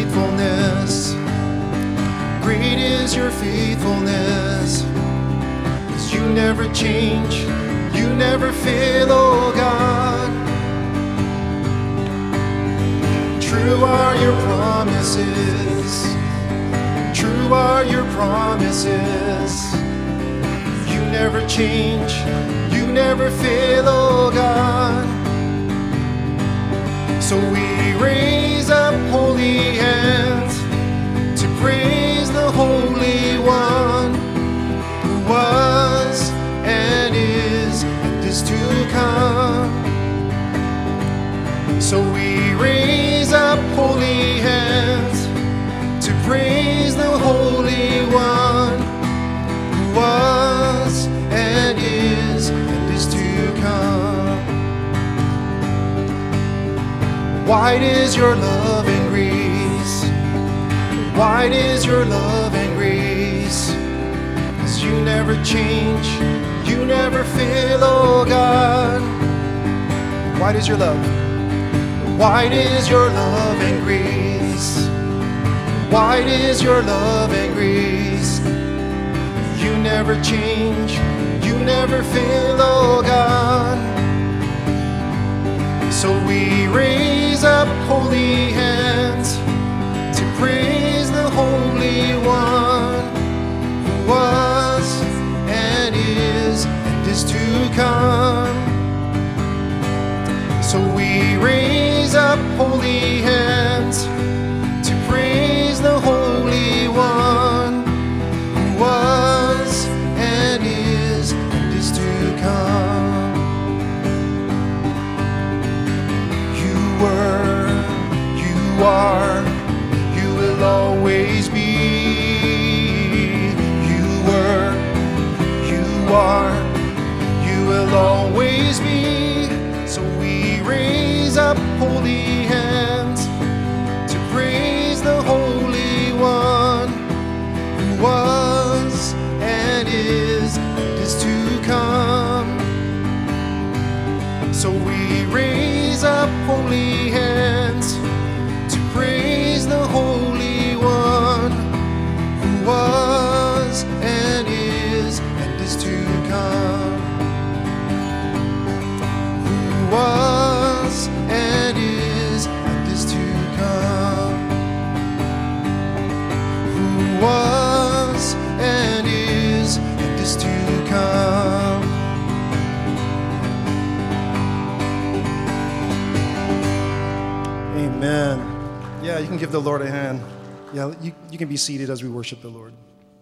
faithfulness. Great is your faithfulness. 'Cause you never change, you never fail, oh God. True are your promises. True are your promises. You never change, you never fail, oh God. So we raise up holy hands to praise the Holy One who was and is to come. So we raise up holy hands to praise the Holy One who was and is to come. Wide is your love and grace. Wide is your love and grace. 'Cause you never change, you never fail, oh God. Wide is your love. Wide is your love and grace. Wide is your love and grace. You never change, you never fail, oh God. So we raise up holy hands to praise the Holy One who was and is to come. So we raise up holy hands to praise the Holy One who was and is to come. You were, you are, you will always be. You were, you are, you will always be. So we raise up holy hands to praise the Holy One who was and is to come. So we raise up holy hands to praise the Holy One who was and is to come. Was and is to come. Who was and is to come. Amen. Yeah, you can give the Lord a hand. Yeah, you can be seated as we worship the Lord.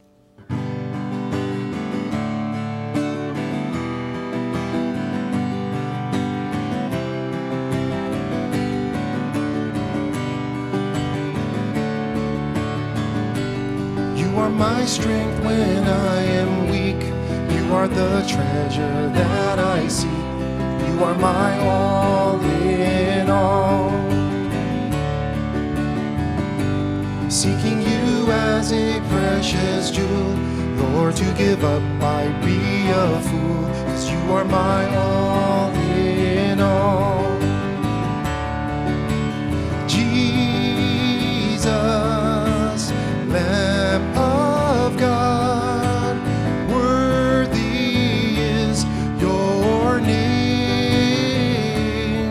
You are my strength when I am weak. You are the treasure that I seek. You are my all in all. Seeking you as a precious jewel, Lord, to give up I'd be a fool. 'Cause you are my all in all. Jesus, Lamb of God, worthy is your name.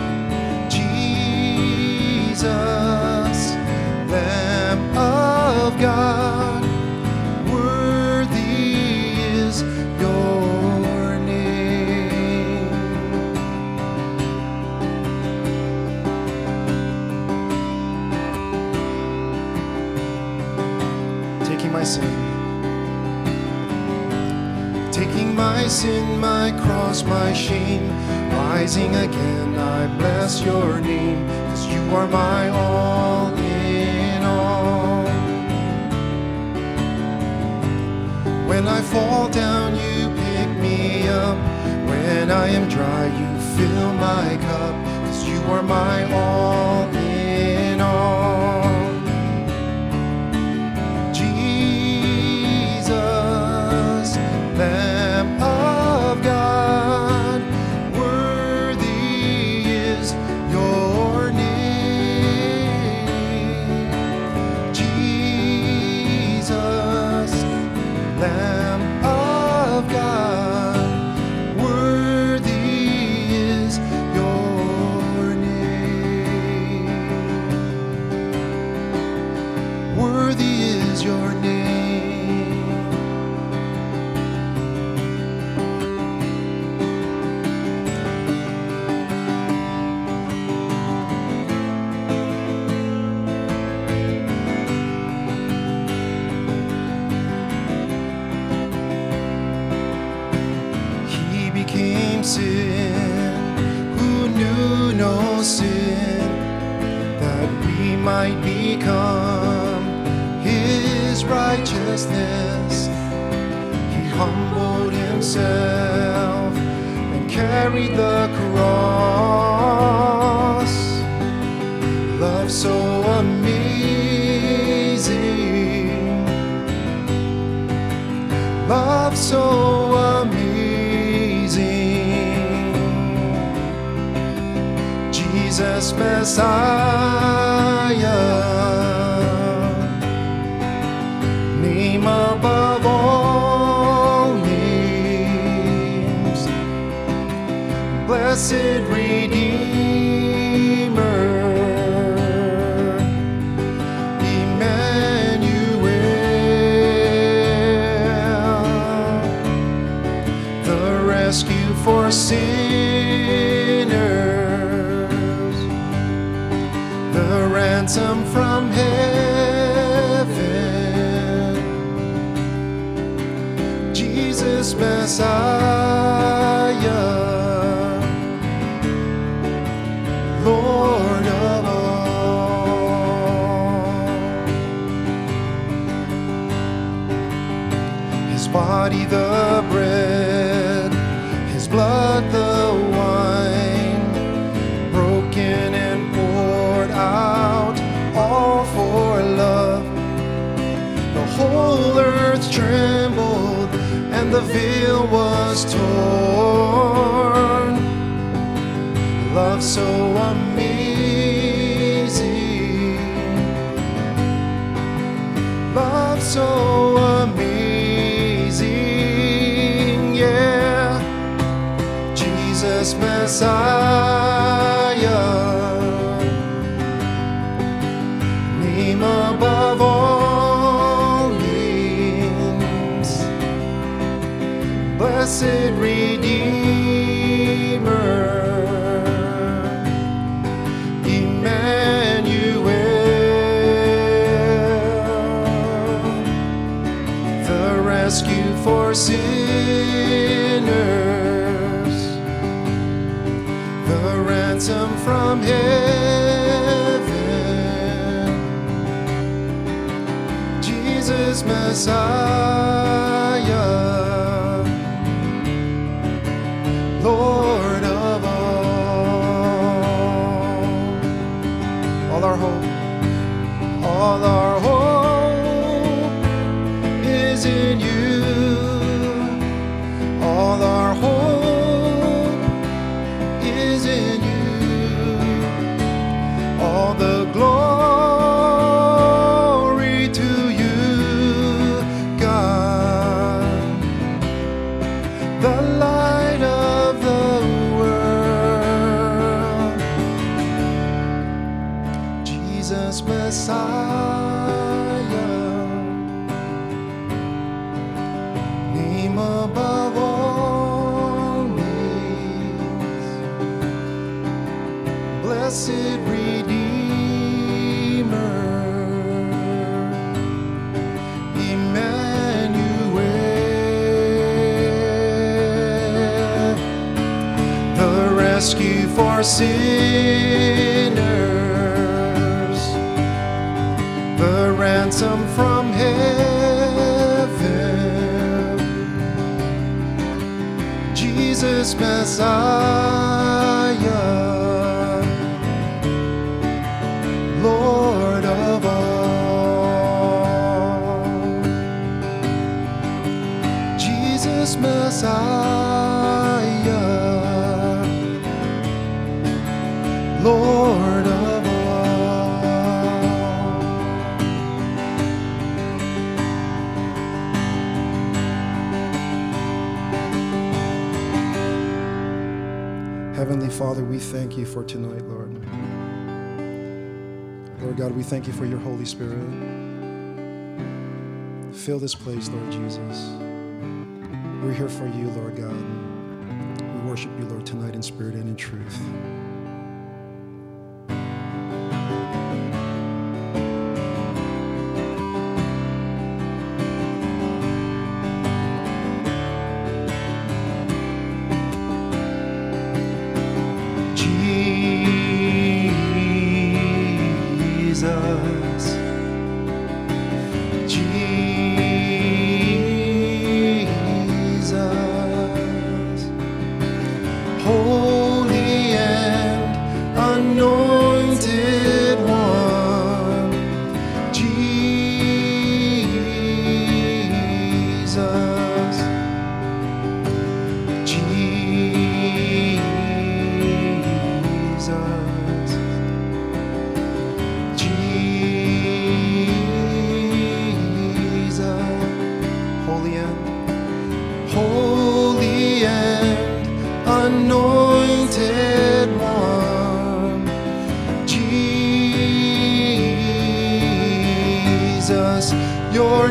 Jesus, Lamb of God, worthy is your name. Taking my sin, my cross, my shame, rising again, I bless your name, 'cause you are my all in all. When I fall down, you pick me up. When I am dry, you fill my cup, 'cause you are my all in all. Jesus, Lamb of God, worthy is your name. sin, who knew no sin, that we might become his righteousness. He humbled himself and carried the cross. Love so amazing, love so amazing. Jesus Messiah, name above all names, blessed Redeemer, Emmanuel, the rescue for sinners, the ransom from heaven, Jesus Messiah, Lord of all. His body the bread, his blood the wine, broken and poured out, all for love. The whole earth trembled and the veil was torn. Love so amazing, love so amazing, yeah. Jesus Messiah, name above all names, blessed Redeemer, rescue for sinners, the ransom from heaven, Jesus Messiah, Lord of all our hope, all our hope is in you. All our hope is in you. All the glory to you, God, the light of the world, Jesus Messiah, name above all names, blessed Redeemer, Emmanuel, the rescue for sinners, the ransom from heaven, Jesus Messiah, Lord of all. Jesus Messiah, Lord of Heavenly Father, we thank you for tonight, Lord. Lord God, we thank you for your Holy Spirit. Fill this place, Lord Jesus. We're here for you, Lord God. We worship you, Lord, tonight in spirit and in truth.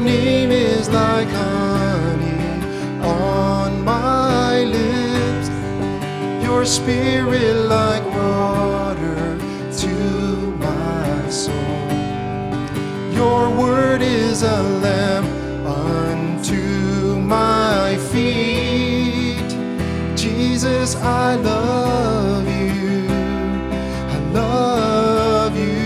name is like honey on my lips. Your spirit like water to my soul. Your word is a lamp unto my feet. Jesus, I love you. I love you.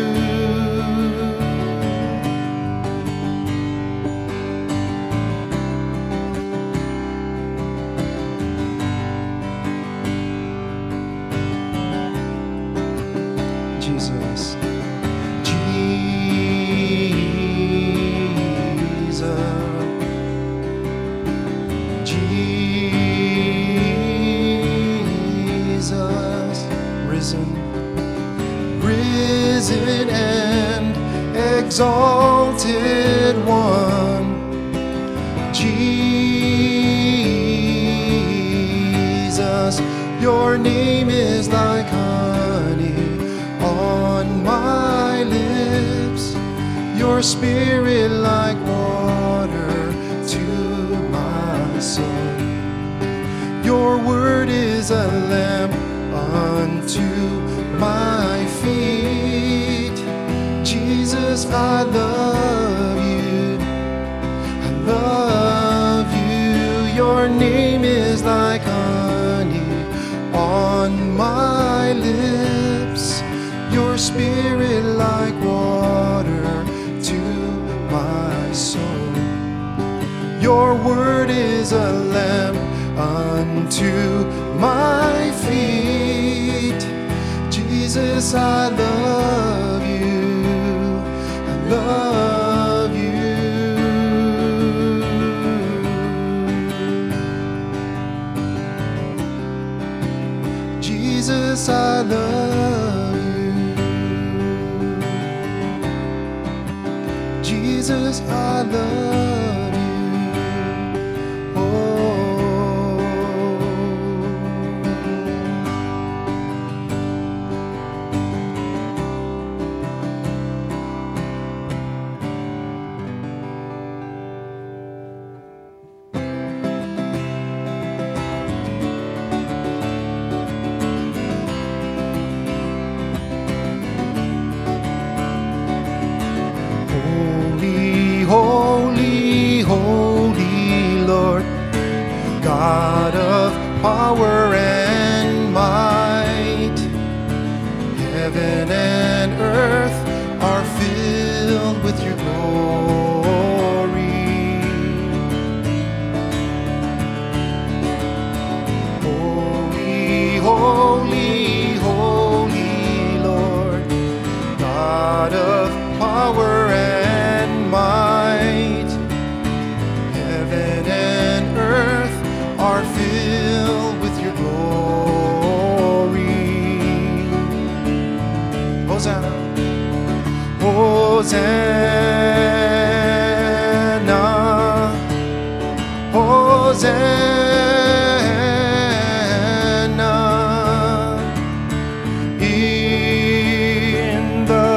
Jesus. Risen and exalted one, Jesus, your name is like honey on my lips, your spirit like water to my soul. Your word is a lamp unto my feet. Jesus, I love you. I love you. Your name is like honey on my lips. Your spirit like water to my soul. Your word is a lamp unto my feet. Jesus, I love you. I love you. Jesus, I love you. Jesus, I love you. Holy, holy Lord, God of power and might. Heaven and earth are filled with your glory. Holy, holy, holy Lord, God of power and might. Heaven and earth are filled with your glory. Hosanna, Hosanna, Hosanna in the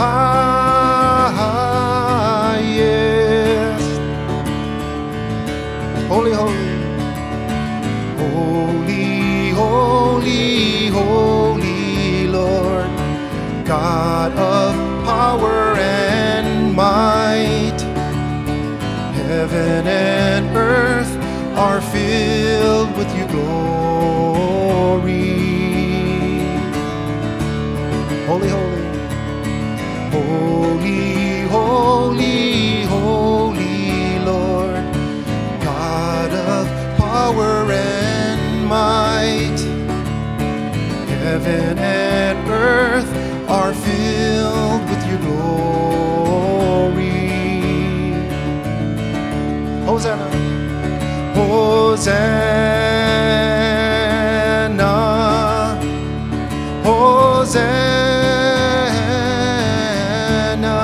highest. Holy, holy, holy, holy, holy Lord, God of power and might. Heaven and earth are filled with your glory. Holy, holy, holy, holy, holy Lord, God of power and might. Heaven and earth are filled with your glory. Hosanna, Hosanna, Hosanna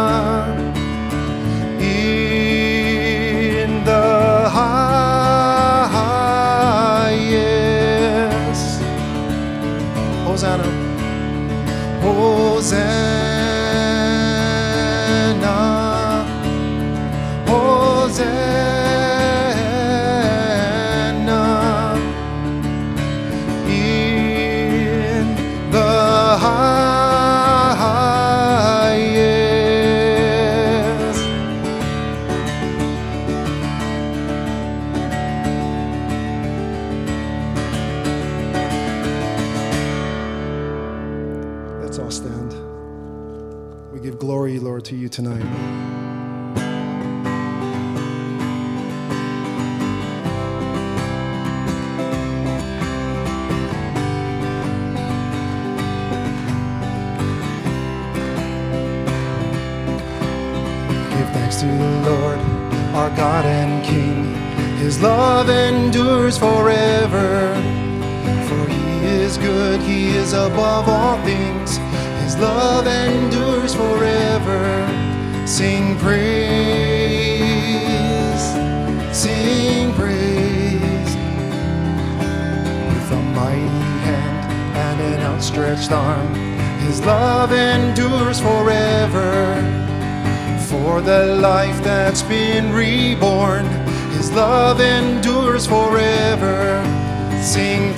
in the highest. Hosanna, Hosanna, give glory, Lord, to you tonight. Give thanks to the Lord, our God and King. His love endures forever. For he is good, he is above all things. His love endures forever. Sing praise, sing praise. With a mighty hand and an outstretched arm, his love endures forever. For the life that's been reborn, his love endures forever. Sing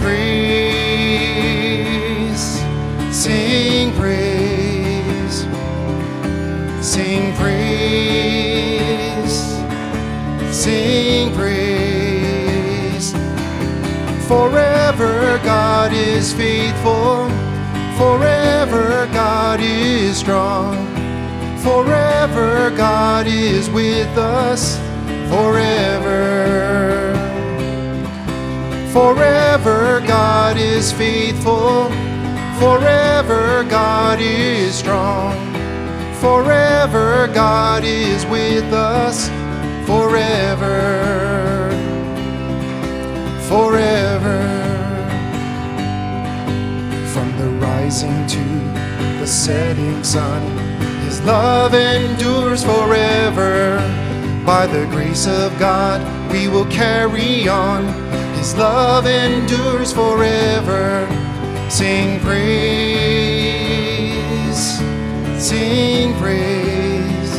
praise, sing praise, sing praise, sing praise. Forever God is faithful, forever God is strong. Forever God is with us, forever. Forever God is faithful, forever God is strong. Forever God is with us, forever. Forever. From the rising to the setting sun, his love endures forever. By the grace of God, we will carry on. His love endures forever. Sing praise, sing praise,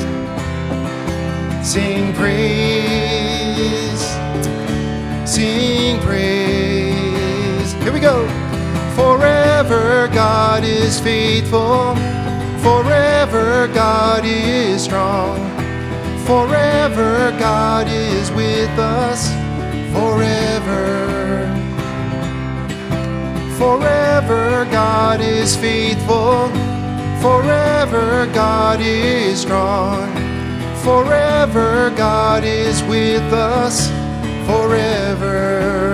sing praise, sing praise. Here we go. Forever God is faithful, forever God is strong. Forever God is with us, forever. Forever God is faithful, forever God is strong. Forever God is with us, forever.